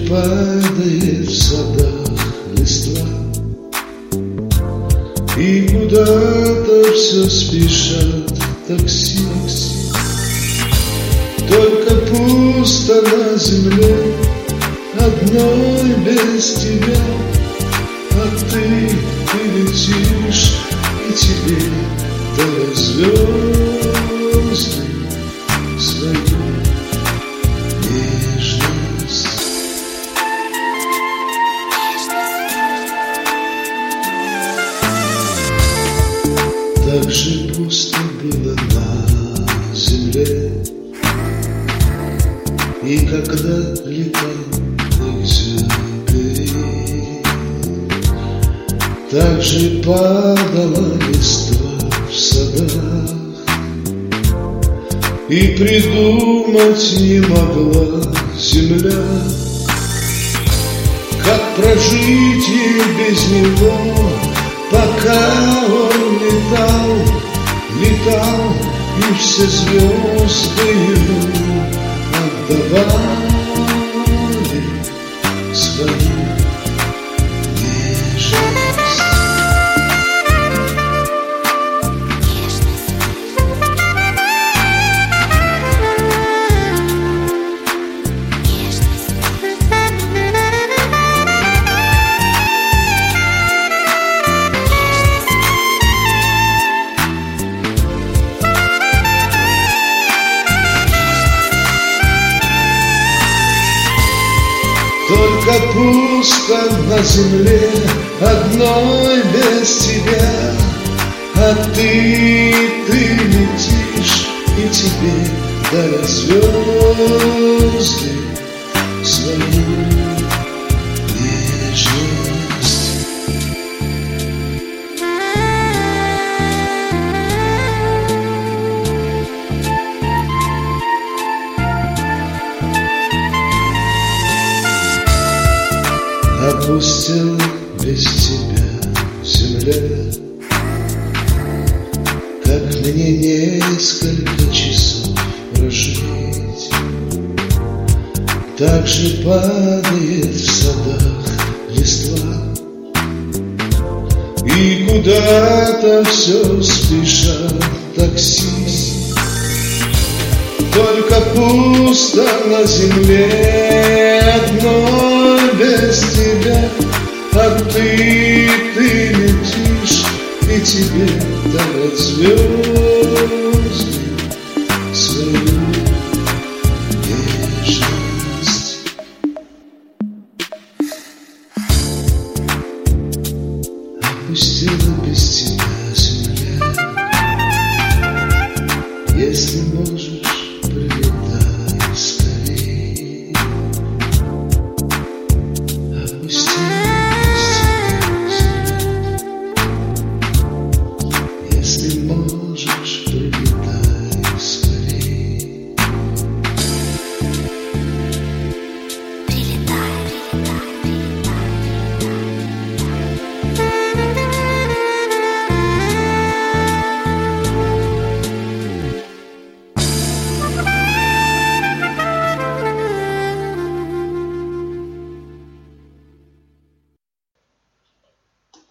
падает в садах листва, и куда-то все спешат такси. Только пусто на земле, одной без тебя, а ты летишь, и тебе до звезды свою нежность. Так же пусто было на земле, и когда летал экзюпери, так же падала листва в садах, и придумать не могла земля, как прожить ей без него, пока он летал, и все звезды ему отдавали свою нежность. Только пусто на земле, одной без тебя, а ты летишь, и тебе до звезды свою нежность. Опустил без тебя земля, как мне несколько часов прожить. Так же падает в садах листва, и куда-то все спешат такси. Только пусто на земле, одной без тебя, а ты летишь, и тебе дают звезды свою нежность. Опустила без тебя земля, если можно.